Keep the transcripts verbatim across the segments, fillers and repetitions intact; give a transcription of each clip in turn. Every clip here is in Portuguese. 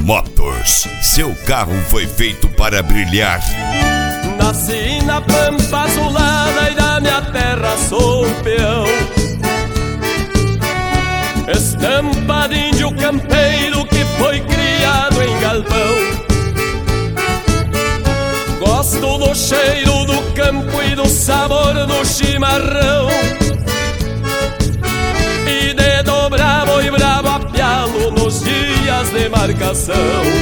Motors. Seu carro foi feito para brilhar. Nasci na pampa azulada e da minha terra sou peão. Estampa de índio campeiro que foi criado em galpão. Gosto do cheiro do campo e do sabor do chimarrão, e de dobrar boi bravo a pialo nos dias de marcação.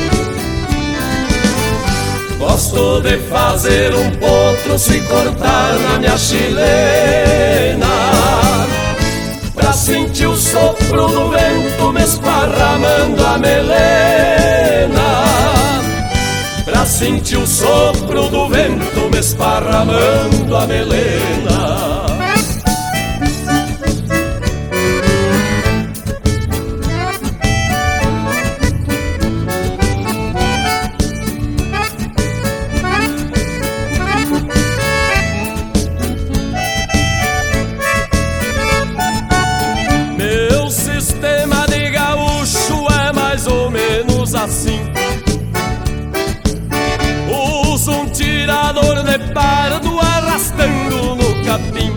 Gosto de fazer um potro se cortar na minha chilena, pra sentir o sopro do vento me esparramando a melena, pra sentir o sopro do vento me esparramando a melena. Meu sistema de gaúcho é mais ou menos assim. Uso um tirador de pardo arrastando no capim.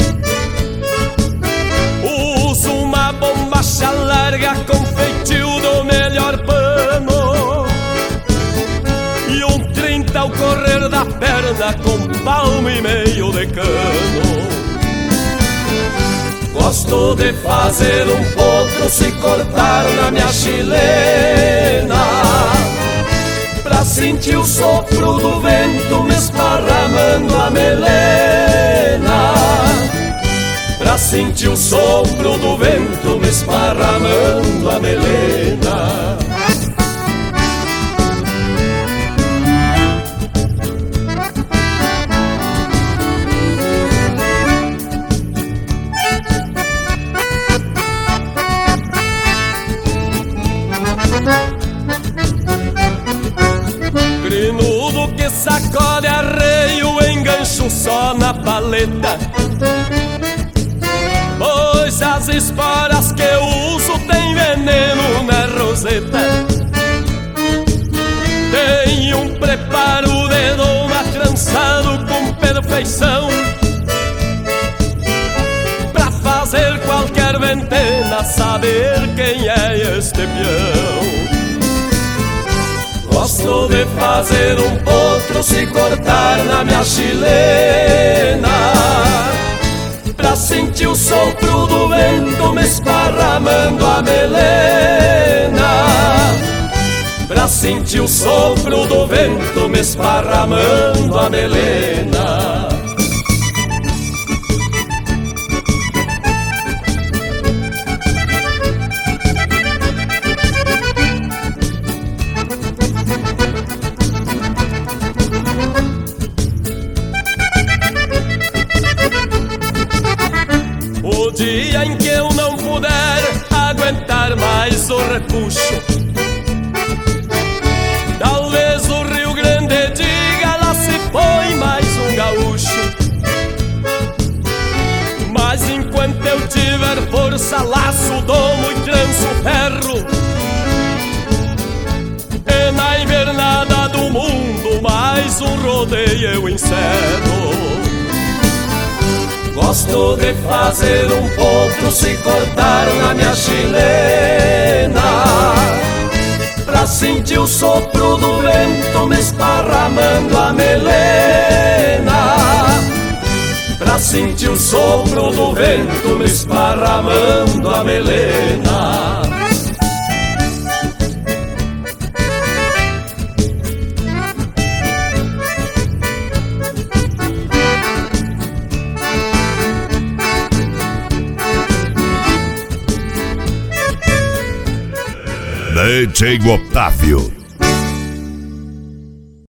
Uso uma bombacha larga com feitio do melhor pano, e um trinta ao correr da perna com palmo e meio de cano. Gosto de fazer um potro se cortar na minha chilena, pra sentir o sopro do vento me esparramando a melena, pra sentir o sopro do vento me esparramando a melena. Grinudo que sacode arreio, engancho só na paleta, pois as esporas que eu uso tem veneno na roseta. Tem um preparo de doma trançado com perfeição, pra fazer qualquer ventena saber quem é este peão. Gosto de fazer um potro se cortar na minha chilena, pra sentir o sopro do vento me esparramando a melena, pra sentir o sopro do vento me esparramando a melena. O dia em que eu não puder aguentar mais o repuxo, talvez o Rio Grande diga: lá se foi mais um gaúcho. Mas enquanto eu tiver força, laço, domo e tranço ferro, e na invernada do mundo mais um rodeio eu encerro. Gosto de fazer um potro se cortar na minha chilena, pra sentir o sopro do vento me esparramando a melena, pra sentir o sopro do vento me esparramando a melena. D J Otávio.